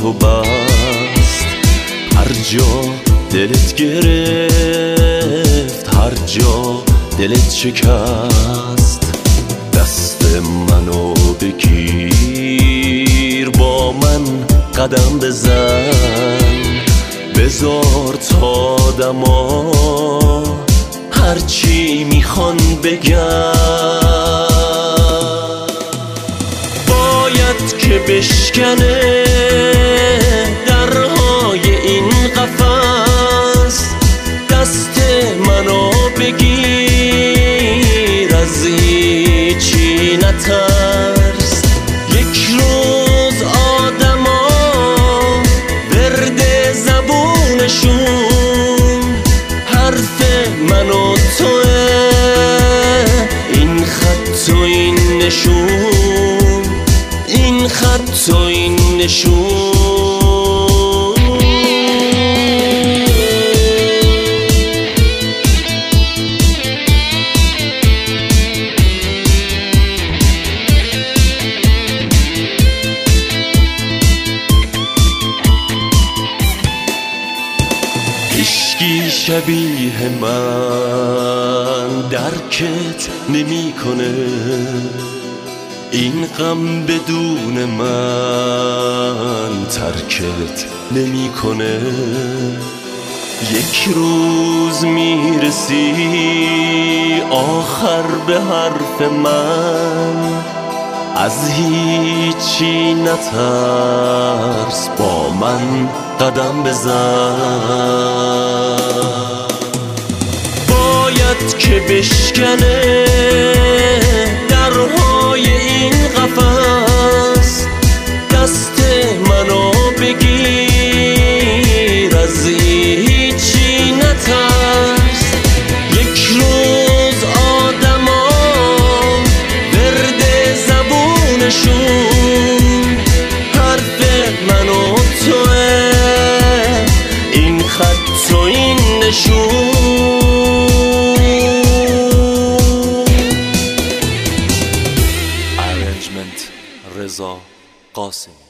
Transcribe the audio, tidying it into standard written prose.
تو بست، هر جا دلت گرفت، هر جا دلت شکست. دست منو بگیر، با من قدم بزن، بذار تا دما هرچی میخوان بگن. باید که بشکنه درهای این قفس، دست منو بگیر، از هیچی نترس. یک روز آدما ورد زبونشون حرف من و توه، این خط و این نشون، این خط و این نشون. هیچکی شبیه من درکت نمیکنه، این غم بدون من ترکت نمیکنه. یک روز میرسی آخر به حرف من، از هیچی نترس، با من قدم بزن. باید که بشکنه درهای این قفس، دست منو بگیر، از هیچی نترس. یک روز آدما ورد زبونشون حرف من و توه، این خط و این نشون. رضا قاسمی.